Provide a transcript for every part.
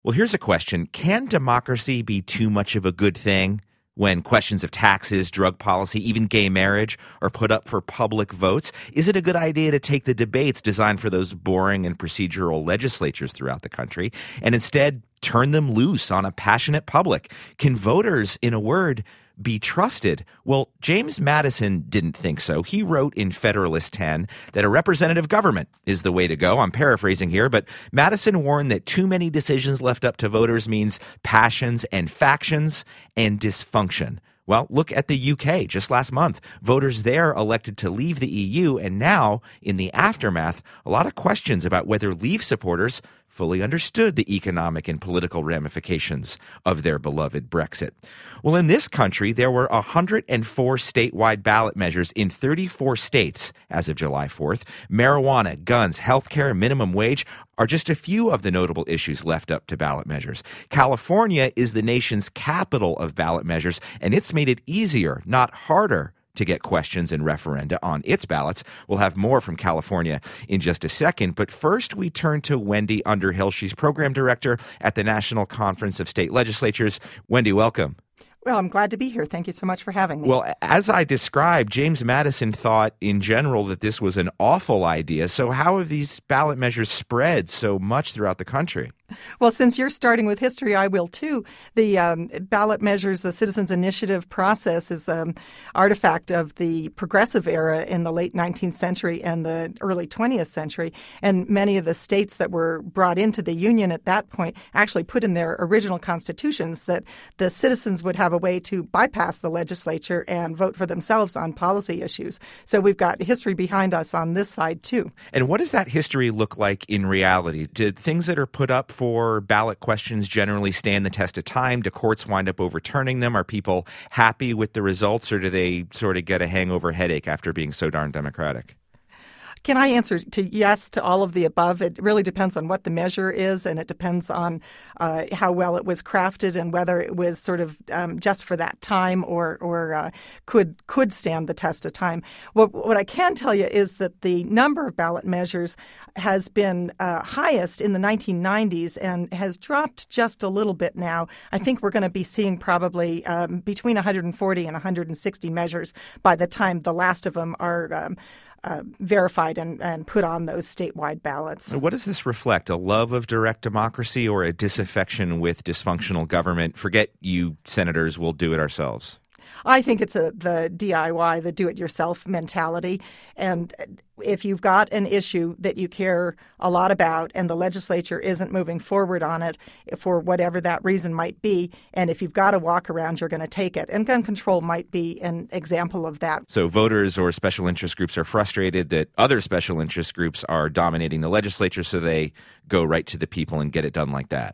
Well, here's a question. Can democracy be too much of a good thing when questions of taxes, drug policy, even gay marriage are put up for public votes? Is it a good idea to take the debates designed for those boring and procedural legislatures throughout the country and instead turn them loose on a passionate public? Can voters, in a word, be trusted? Well, James Madison didn't think so. He wrote in Federalist 10 that a representative government is the way to go. I'm paraphrasing here, but Madison warned that too many decisions left up to voters means passions and factions and dysfunction. Well, look at the UK. Just last month, voters there elected to leave the EU, and now, in the aftermath, a lot of questions about whether Leave supporters fully understood the economic and political ramifications of their beloved Brexit. Well, in this country, there were 104 statewide ballot measures in 34 states as of July 4th. Marijuana, guns, healthcare, minimum wage are just a few of the notable issues left up to ballot measures. California is the nation's capital of ballot measures, and it's made it easier, not harder, to get questions and referenda on its ballots. We'll have more from California in just a second. But first, we turn to Wendy Underhill. She's program director at the National Conference of State Legislatures. Wendy, welcome. Well, I'm glad to be here. Thank you so much for having me. Well, as I described, James Madison thought in general that this was an awful idea. So how have these ballot measures spread so much throughout the country? Well, since you're starting with history, I will too. The ballot measures, the Citizens Initiative process is an artifact of the progressive era in the late 19th century and the early 20th century. And many of the states that were brought into the Union at that point actually put in their original constitutions that the citizens would have a way to bypass the legislature and vote for themselves on policy issues. So we've got history behind us on this side too. And what does that history look like in reality? Did things that are put up for ballot questions generally stand the test of time? Do courts wind up overturning them? Are people happy with the results, or do they sort of get a hangover headache after being so darn democratic? Can I answer to yes to all of the above? It really depends on what the measure is, and it depends on how well it was crafted and whether it was sort of just for that time or could stand the test of time. What I can tell you is that the number of ballot measures has been highest in the 1990s and has dropped just a little bit now. I think we're going to be seeing probably between 140 and 160 measures by the time the last of them are verified and put on those statewide ballots. What does this reflect? A love of direct democracy or a disaffection with dysfunctional government? Forget you senators, we'll do it ourselves. I think it's the DIY, the do-it-yourself mentality. And if you've got an issue that you care a lot about and the legislature isn't moving forward on it for whatever that reason might be, and if you've got a walk around, you're going to take it. And gun control might be an example of that. So voters or special interest groups are frustrated that other special interest groups are dominating the legislature, so they go right to the people and get it done like that.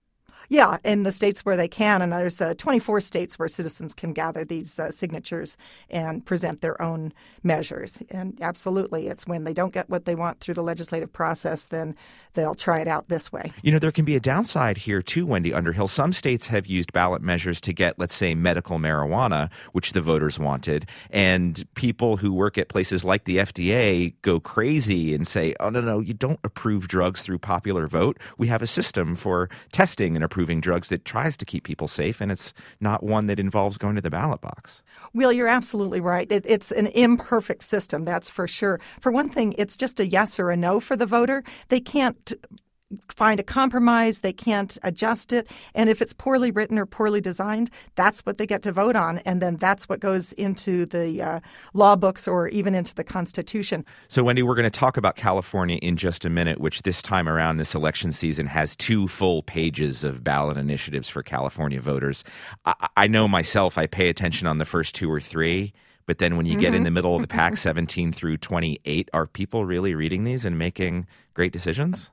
Yeah, in the states where they can, and there's 24 states where citizens can gather these signatures and present their own measures. And absolutely, it's when they don't get what they want through the legislative process, then they'll try it out this way. You know, there can be a downside here too, Wendy Underhill. Some states have used ballot measures to get, let's say, medical marijuana, which the voters wanted, and people who work at places like the FDA go crazy and say, oh, no, you don't approve drugs through popular vote. We have a system for testing and approving drugs that tries to keep people safe, and it's not one that involves going to the ballot box. Well, you're absolutely right. It's an imperfect system, that's for sure. For one thing, it's just a yes or a no for the voter. They can't find a compromise. They can't adjust it. And if it's poorly written or poorly designed, that's what they get to vote on. And then that's what goes into the law books or even into the Constitution. So, Wendy, we're going to talk about California in just a minute, which this time around this election season has 2 full pages of ballot initiatives for California voters. I know myself, I pay attention on the first 2 or 3. But then when you get in the middle of the pack, 17 through 28, are people really reading these and making great decisions?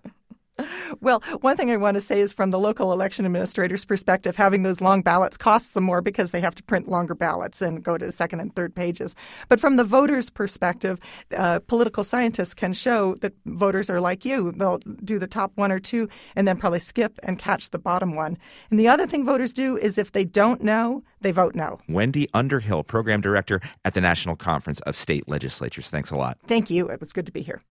Well, one thing I want to say is from the local election administrator's perspective, having those long ballots costs them more because they have to print longer ballots and go to second and third pages. But from the voter's perspective, political scientists can show that voters are like you. They'll do the top 1 or 2 and then probably skip and catch the bottom one. And the other thing voters do is if they don't know, they vote no. Wendy Underhill, program director at the National Conference of State Legislatures. Thanks a lot. Thank you. It was good to be here.